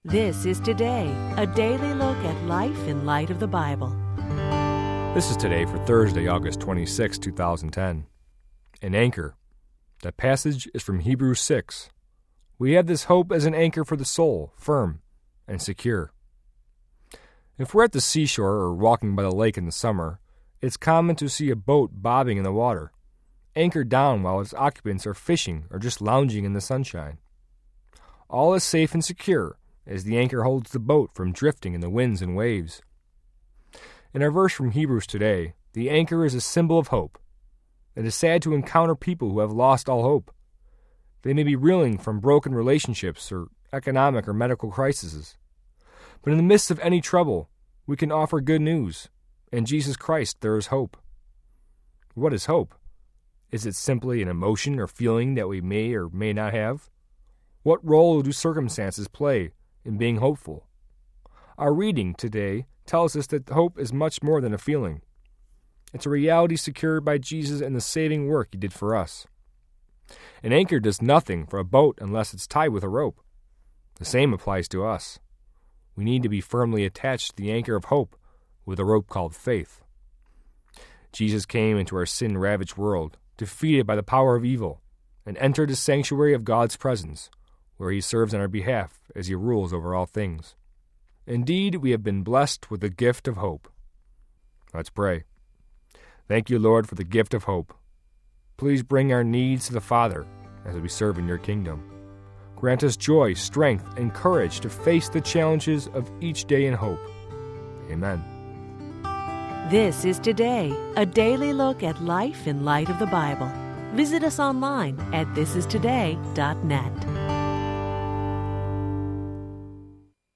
This is Today, a daily look at life in light of the Bible. This is Today for Thursday, August 26, 2010. An anchor. That passage is from Hebrews 6. We have this hope as an anchor for the soul, firm and secure. If we're at the seashore or walking by the lake in the summer, it's common to see a boat bobbing in the water, anchored down while its occupants are fishing or just lounging in the sunshine. All is safe and secure as the anchor holds the boat from drifting in the winds and waves. In our verse from Hebrews today, the anchor is a symbol of hope. It is sad to encounter people who have lost all hope. They may be reeling from broken relationships or economic or medical crises. But in the midst of any trouble, we can offer good news. In Jesus Christ, there is hope. What is hope? Is it simply an emotion or feeling that we may or may not have? What role do circumstances play in being hopeful? Our reading today tells us that hope is much more than a feeling. It's a reality secured by Jesus and the saving work he did for us. An anchor does nothing for a boat unless it's tied with a rope. The same applies to us. We need to be firmly attached to the anchor of hope with a rope called faith. Jesus came into our sin-ravaged world, defeated by the power of evil, and entered the sanctuary of God's presence, where he serves on our behalf as he rules over all things. Indeed, we have been blessed with the gift of hope. Let's pray. Thank you, Lord, for the gift of hope. Please bring our needs to the Father as we serve in your kingdom. Grant us joy, strength, and courage to face the challenges of each day in hope. Amen. This is Today, a daily look at life in light of the Bible. Visit us online at thisistoday.net.